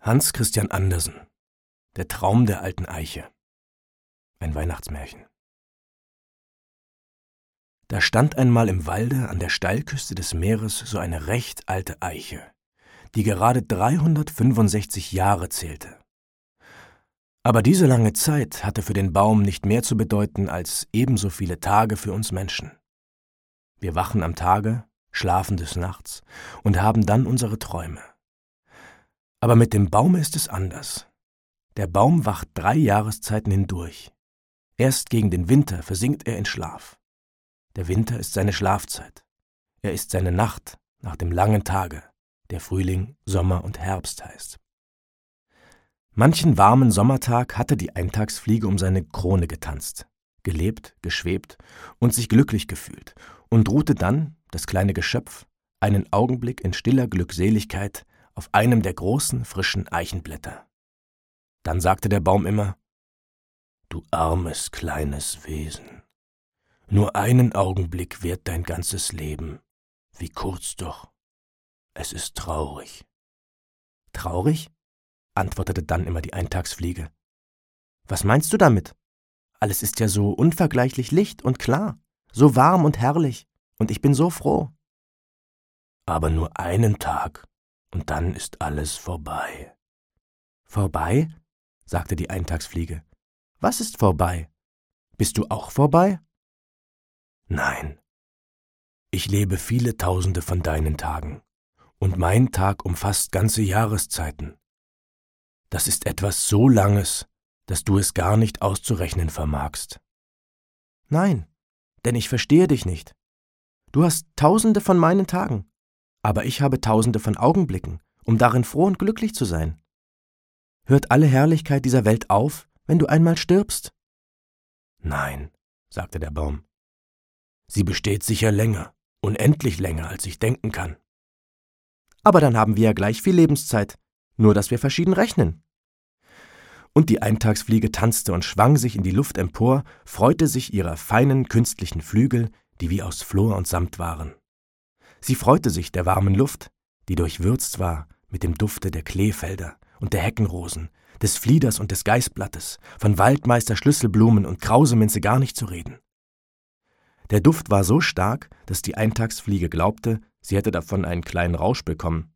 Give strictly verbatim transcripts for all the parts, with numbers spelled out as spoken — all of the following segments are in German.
Hans Christian Andersen. Der Traum der alten Eiche. Ein Weihnachtsmärchen. Da stand einmal im Walde an der Steilküste des Meeres so eine recht alte Eiche, die gerade dreihundertfünfundsechzig Jahre zählte. Aber diese lange Zeit hatte für den Baum nicht mehr zu bedeuten als ebenso viele Tage für uns Menschen. Wir wachen am Tage, schlafen des Nachts und haben dann unsere Träume. Aber mit dem Baume ist es anders. Der Baum wacht drei Jahreszeiten hindurch. Erst gegen den Winter versinkt er in Schlaf. Der Winter ist seine Schlafzeit. Er ist seine Nacht nach dem langen Tage, der Frühling, Sommer und Herbst heißt. Manchen warmen Sommertag hatte die Eintagsfliege um seine Krone getanzt, gelebt, geschwebt und sich glücklich gefühlt und ruhte dann, das kleine Geschöpf, einen Augenblick in stiller Glückseligkeit auf einem der großen, frischen Eichenblätter. Dann sagte der Baum immer: »Du armes, kleines Wesen, nur einen Augenblick währt dein ganzes Leben, wie kurz doch. Es ist traurig.« »Traurig?« antwortete dann immer die Eintagsfliege. »Was meinst du damit? Alles ist ja so unvergleichlich licht und klar, so warm und herrlich, und ich bin so froh.« »Aber nur einen Tag, und dann ist alles vorbei.« »Vorbei?« sagte die Eintagsfliege. »Was ist vorbei? Bist du auch vorbei?« »Nein. Ich lebe viele Tausende von deinen Tagen, und mein Tag umfasst ganze Jahreszeiten. Das ist etwas so Langes, dass du es gar nicht auszurechnen vermagst.« »Nein, denn ich verstehe dich nicht. Du hast Tausende von meinen Tagen, aber ich habe Tausende von Augenblicken, um darin froh und glücklich zu sein. Hört alle Herrlichkeit dieser Welt auf, wenn du einmal stirbst?« »Nein«, sagte der Baum. »Sie besteht sicher länger, unendlich länger, als ich denken kann.« »Aber dann haben wir ja gleich viel Lebenszeit, nur dass wir verschieden rechnen.« Und die Eintagsfliege tanzte und schwang sich in die Luft empor, freute sich ihrer feinen, künstlichen Flügel, die wie aus Flor und Samt waren. Sie freute sich der warmen Luft, die durchwürzt war mit dem Dufte der Kleefelder und der Heckenrosen, des Flieders und des Geißblattes, von Waldmeister Schlüsselblumen und Krauseminze gar nicht zu reden. Der Duft war so stark, dass die Eintagsfliege glaubte, sie hätte davon einen kleinen Rausch bekommen.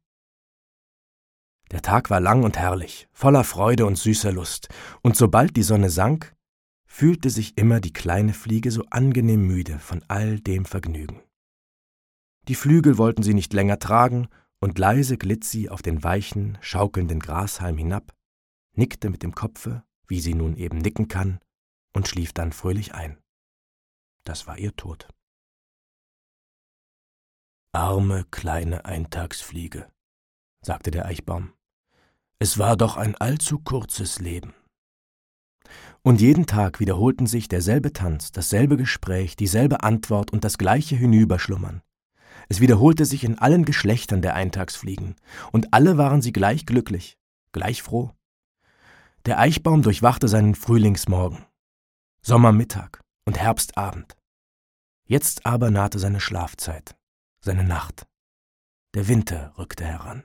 Der Tag war lang und herrlich, voller Freude und süßer Lust, und sobald die Sonne sank, fühlte sich immer die kleine Fliege so angenehm müde von all dem Vergnügen. Die Flügel wollten sie nicht länger tragen, und leise glitt sie auf den weichen, schaukelnden Grashalm hinab, nickte mit dem Kopfe, wie sie nun eben nicken kann, und schlief dann fröhlich ein. Das war ihr Tod. »Arme, kleine Eintagsfliege«, sagte der Eichbaum. »Es war doch ein allzu kurzes Leben.« Und jeden Tag wiederholten sich derselbe Tanz, dasselbe Gespräch, dieselbe Antwort und das gleiche Hinüberschlummern. Es wiederholte sich in allen Geschlechtern der Eintagsfliegen, und alle waren sie gleich glücklich, gleich froh. Der Eichbaum durchwachte seinen Frühlingsmorgen, Sommermittag und Herbstabend. Jetzt aber nahte seine Schlafzeit, seine Nacht. Der Winter rückte heran.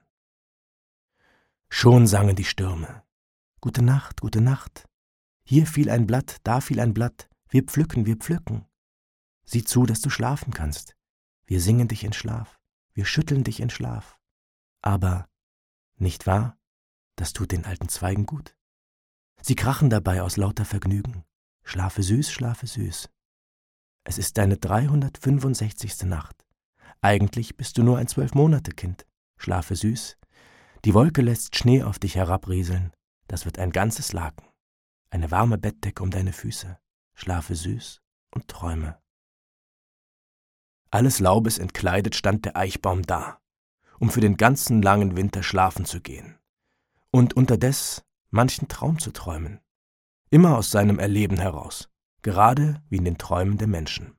Schon sangen die Stürme: »Gute Nacht, gute Nacht. Hier fiel ein Blatt, da fiel ein Blatt. Wir pflücken, wir pflücken. Sieh zu, dass du schlafen kannst. Wir singen dich in Schlaf, wir schütteln dich in Schlaf. Aber, nicht wahr, das tut den alten Zweigen gut. Sie krachen dabei aus lauter Vergnügen. Schlafe süß, schlafe süß. Es ist deine dreihundertfünfundsechzigste Nacht. Eigentlich bist du nur ein Zwölf-Monate-Kind. Schlafe süß. Die Wolke lässt Schnee auf dich herabrieseln. Das wird ein ganzes Laken. Eine warme Bettdecke um deine Füße. Schlafe süß und träume.« Alles Laubes entkleidet stand der Eichbaum da, um für den ganzen langen Winter schlafen zu gehen und unterdes manchen Traum zu träumen, immer aus seinem Erleben heraus, gerade wie in den Träumen der Menschen.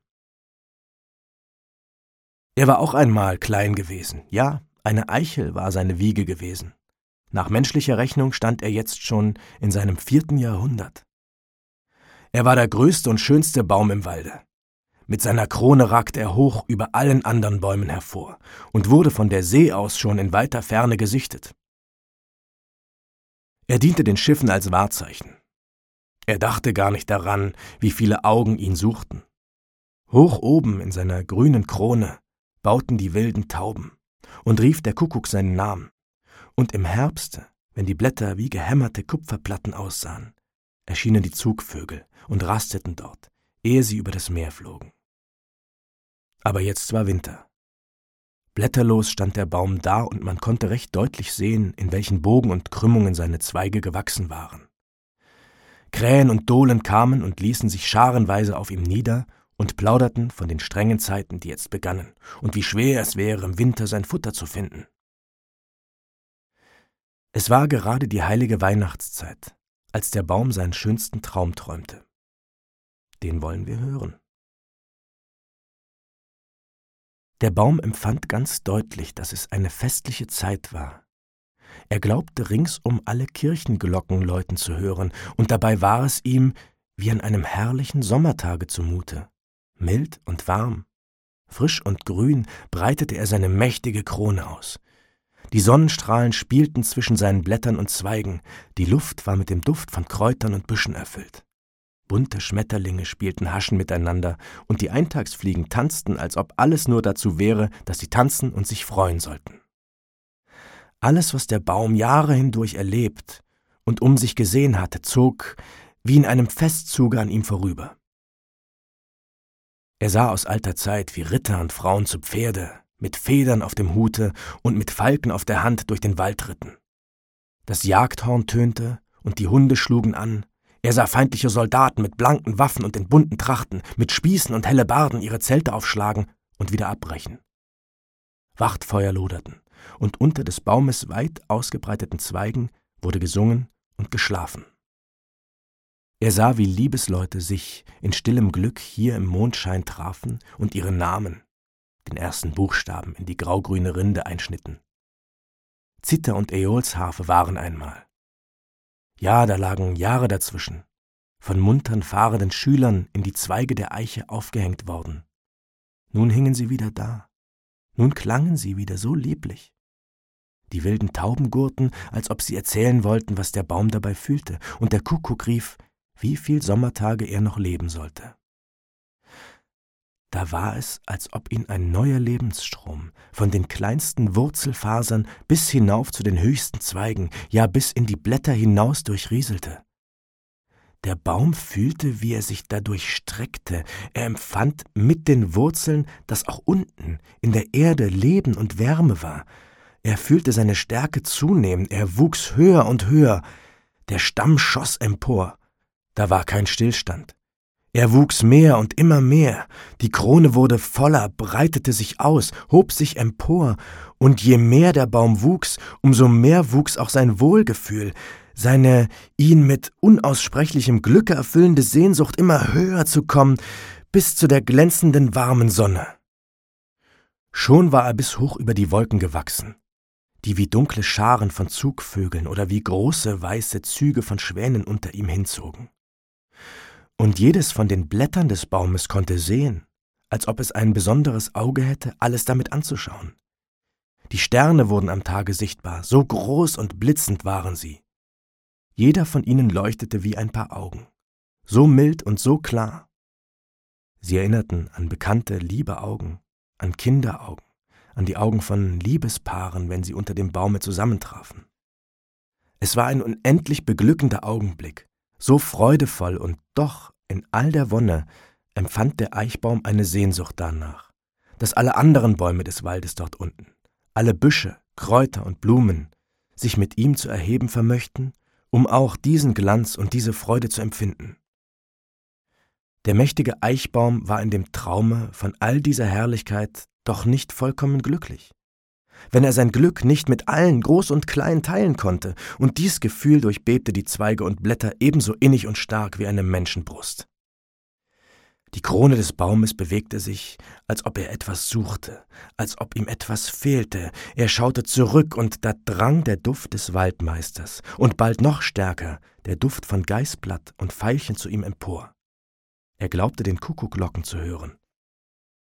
Er war auch einmal klein gewesen, ja, eine Eichel war seine Wiege gewesen. Nach menschlicher Rechnung stand er jetzt schon in seinem vierten Jahrhundert. Er war der größte und schönste Baum im Walde. Mit seiner Krone ragte er hoch über allen anderen Bäumen hervor und wurde von der See aus schon in weiter Ferne gesichtet. Er diente den Schiffen als Wahrzeichen. Er dachte gar nicht daran, wie viele Augen ihn suchten. Hoch oben in seiner grünen Krone bauten die wilden Tauben und rief der Kuckuck seinen Namen. Und im Herbst, wenn die Blätter wie gehämmerte Kupferplatten aussahen, erschienen die Zugvögel und rasteten dort, ehe sie über das Meer flogen. Aber jetzt war Winter. Blätterlos stand der Baum da und man konnte recht deutlich sehen, in welchen Bogen und Krümmungen seine Zweige gewachsen waren. Krähen und Dohlen kamen und ließen sich scharenweise auf ihm nieder und plauderten von den strengen Zeiten, die jetzt begannen, und wie schwer es wäre, im Winter sein Futter zu finden. Es war gerade die heilige Weihnachtszeit, als der Baum seinen schönsten Traum träumte. Den wollen wir hören. Der Baum empfand ganz deutlich, dass es eine festliche Zeit war. Er glaubte ringsum alle Kirchenglocken läuten zu hören, und dabei war es ihm wie an einem herrlichen Sommertage zumute. Mild und warm, frisch und grün breitete er seine mächtige Krone aus. Die Sonnenstrahlen spielten zwischen seinen Blättern und Zweigen, die Luft war mit dem Duft von Kräutern und Büschen erfüllt. Bunte Schmetterlinge spielten Haschen miteinander, und die Eintagsfliegen tanzten, als ob alles nur dazu wäre, dass sie tanzen und sich freuen sollten. Alles, was der Baum Jahre hindurch erlebt und um sich gesehen hatte, zog wie in einem Festzuge an ihm vorüber. Er sah aus alter Zeit, wie Ritter und Frauen zu Pferde, mit Federn auf dem Hute und mit Falken auf der Hand durch den Wald ritten. Das Jagdhorn tönte und die Hunde schlugen an. Er sah feindliche Soldaten mit blanken Waffen und in bunten Trachten, mit Spießen und Hellebarden ihre Zelte aufschlagen und wieder abbrechen. Wachtfeuer loderten, und unter des Baumes weit ausgebreiteten Zweigen wurde gesungen und geschlafen. Er sah, wie Liebesleute sich in stillem Glück hier im Mondschein trafen und ihre Namen, den ersten Buchstaben, in die graugrüne Rinde einschnitten. Zither und Äolsharfe waren einmal. Ja, da lagen Jahre dazwischen, von muntern fahrenden Schülern in die Zweige der Eiche aufgehängt worden. Nun hingen sie wieder da, nun klangen sie wieder so lieblich. Die wilden Tauben gurrten, als ob sie erzählen wollten, was der Baum dabei fühlte, und der Kuckuck rief, wie viel Sommertage er noch leben sollte. Da war es, als ob ihn ein neuer Lebensstrom von den kleinsten Wurzelfasern bis hinauf zu den höchsten Zweigen, ja bis in die Blätter hinaus durchrieselte. Der Baum fühlte, wie er sich dadurch streckte. Er empfand mit den Wurzeln, dass auch unten in der Erde Leben und Wärme war. Er fühlte seine Stärke zunehmen, er wuchs höher und höher. Der Stamm schoss empor. Da war kein Stillstand. Er wuchs mehr und immer mehr, die Krone wurde voller, breitete sich aus, hob sich empor, und je mehr der Baum wuchs, umso mehr wuchs auch sein Wohlgefühl, seine ihn mit unaussprechlichem Glücke erfüllende Sehnsucht, immer höher zu kommen, bis zu der glänzenden warmen Sonne. Schon war er bis hoch über die Wolken gewachsen, die wie dunkle Scharen von Zugvögeln oder wie große weiße Züge von Schwänen unter ihm hinzogen. Und jedes von den Blättern des Baumes konnte sehen, als ob es ein besonderes Auge hätte, alles damit anzuschauen. Die Sterne wurden am Tage sichtbar, so groß und blitzend waren sie. Jeder von ihnen leuchtete wie ein paar Augen, so mild und so klar. Sie erinnerten an bekannte, liebe Augen, an Kinderaugen, an die Augen von Liebespaaren, wenn sie unter dem Baume zusammentrafen. Es war ein unendlich beglückender Augenblick, so freudevoll, und doch in all der Wonne empfand der Eichbaum eine Sehnsucht danach, dass alle anderen Bäume des Waldes dort unten, alle Büsche, Kräuter und Blumen, sich mit ihm zu erheben vermöchten, um auch diesen Glanz und diese Freude zu empfinden. Der mächtige Eichbaum war in dem Traume von all dieser Herrlichkeit doch nicht vollkommen glücklich. Wenn er sein Glück nicht mit allen, groß und klein, teilen konnte, und dies Gefühl durchbebte die Zweige und Blätter ebenso innig und stark wie eine Menschenbrust. Die Krone des Baumes bewegte sich, als ob er etwas suchte, als ob ihm etwas fehlte. Er schaute zurück, und da drang der Duft des Waldmeisters, und bald noch stärker der Duft von Geißblatt und Veilchen zu ihm empor. Er glaubte, den Kuckuck locken zu hören.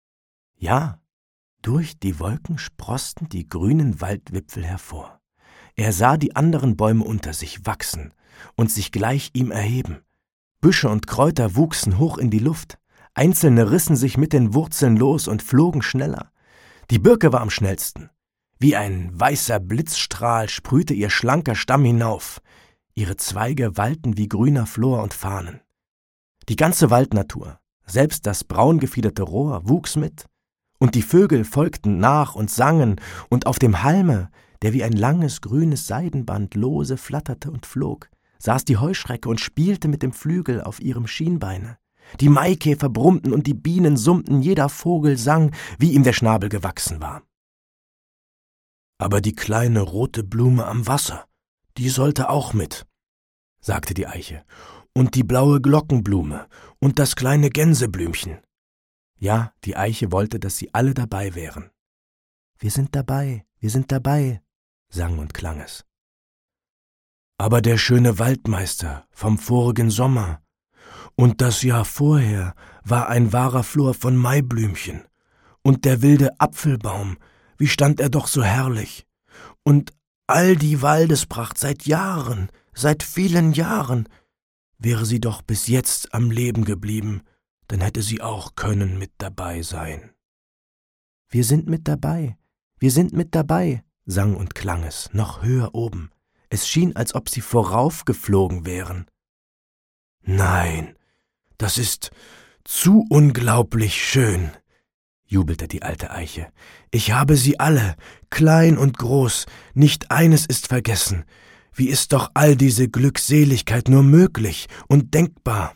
Ja, durch die Wolken sproßten die grünen Waldwipfel hervor. Er sah die anderen Bäume unter sich wachsen und sich gleich ihm erheben. Büsche und Kräuter wuchsen hoch in die Luft. Einzelne rissen sich mit den Wurzeln los und flogen schneller. Die Birke war am schnellsten. Wie ein weißer Blitzstrahl sprühte ihr schlanker Stamm hinauf. Ihre Zweige wallten wie grüner Flor und Fahnen. Die ganze Waldnatur, selbst das braungefiederte Rohr, wuchs mit. Und die Vögel folgten nach und sangen, und auf dem Halme, der wie ein langes grünes Seidenband lose flatterte und flog, saß die Heuschrecke und spielte mit dem Flügel auf ihrem Schienbeine. Die Maikäfer brummten und die Bienen summten, jeder Vogel sang, wie ihm der Schnabel gewachsen war. »Aber die kleine rote Blume am Wasser, die sollte auch mit«, sagte die Eiche, »und die blaue Glockenblume und das kleine Gänseblümchen.« Ja, die Eiche wollte, dass sie alle dabei wären. »Wir sind dabei, wir sind dabei«, sang und klang es. »Aber der schöne Waldmeister vom vorigen Sommer und das Jahr vorher war ein wahrer Flor von Maiblümchen, und der wilde Apfelbaum, wie stand er doch so herrlich, und all die Waldespracht seit Jahren, seit vielen Jahren, wäre sie doch bis jetzt am Leben geblieben, dann hätte sie auch können mit dabei sein.« »Wir sind mit dabei, wir sind mit dabei«, sang und klang es, noch höher oben. Es schien, als ob sie voraufgeflogen wären. »Nein, das ist zu unglaublich schön«, jubelte die alte Eiche. »Ich habe sie alle, klein und groß, nicht eines ist vergessen. Wie ist doch all diese Glückseligkeit nur möglich und denkbar?«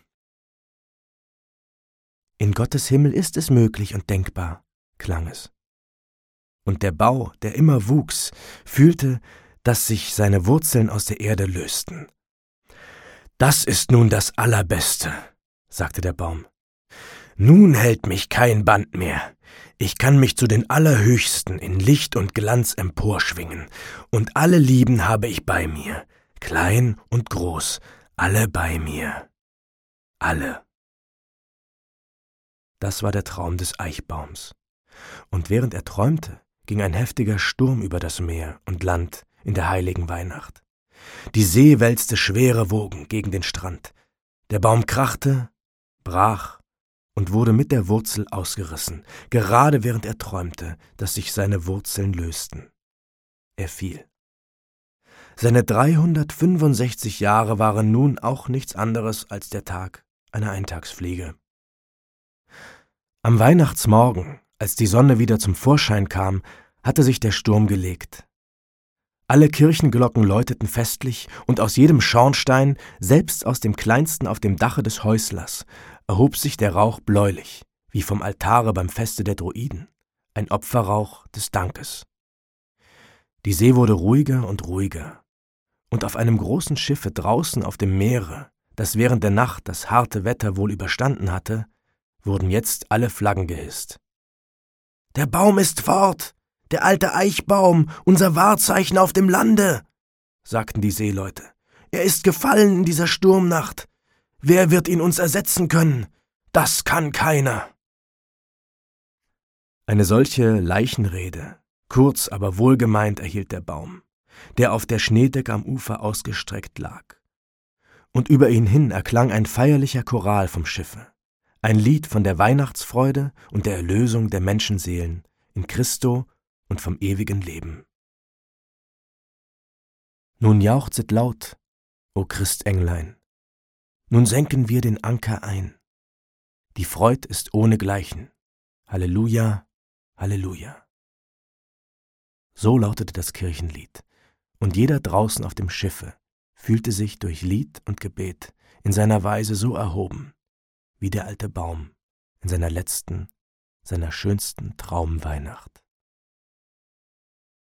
»In Gottes Himmel ist es möglich und denkbar«, klang es. Und der Bau, der immer wuchs, fühlte, dass sich seine Wurzeln aus der Erde lösten. »Das ist nun das Allerbeste«, sagte der Baum. »Nun hält mich kein Band mehr. Ich kann mich zu den Allerhöchsten in Licht und Glanz emporschwingen, und alle Lieben habe ich bei mir, klein und groß, alle bei mir. Alle.« Das war der Traum des Eichbaums. Und während er träumte, ging ein heftiger Sturm über das Meer und Land in der heiligen Weihnacht. Die See wälzte schwere Wogen gegen den Strand. Der Baum krachte, brach und wurde mit der Wurzel ausgerissen, gerade während er träumte, dass sich seine Wurzeln lösten. Er fiel. Seine dreihundertfünfundsechzig Jahre waren nun auch nichts anderes als der Tag einer Eintagsfliege. Am Weihnachtsmorgen, als die Sonne wieder zum Vorschein kam, hatte sich der Sturm gelegt. Alle Kirchenglocken läuteten festlich, und aus jedem Schornstein, selbst aus dem kleinsten auf dem Dache des Häuslers, erhob sich der Rauch bläulich, wie vom Altare beim Feste der Druiden, ein Opferrauch des Dankes. Die See wurde ruhiger und ruhiger, und auf einem großen Schiffe draußen auf dem Meere, das während der Nacht das harte Wetter wohl überstanden hatte, wurden jetzt alle Flaggen gehisst. »Der Baum ist fort! Der alte Eichbaum, unser Wahrzeichen auf dem Lande«, sagten die Seeleute. »Er ist gefallen in dieser Sturmnacht. Wer wird ihn uns ersetzen können? Das kann keiner.« Eine solche Leichenrede, kurz aber wohlgemeint, erhielt der Baum, der auf der Schneedecke am Ufer ausgestreckt lag. Und über ihn hin erklang ein feierlicher Choral vom Schiffe, ein Lied von der Weihnachtsfreude und der Erlösung der Menschenseelen in Christo und vom ewigen Leben. Nun jauchzet laut, o Christenglein, nun senken wir den Anker ein. Die Freud ist ohnegleichen. Halleluja, Halleluja. So lautete das Kirchenlied, und jeder draußen auf dem Schiffe fühlte sich durch Lied und Gebet in seiner Weise so erhoben, wie der alte Baum in seiner letzten, seiner schönsten Traumweihnacht.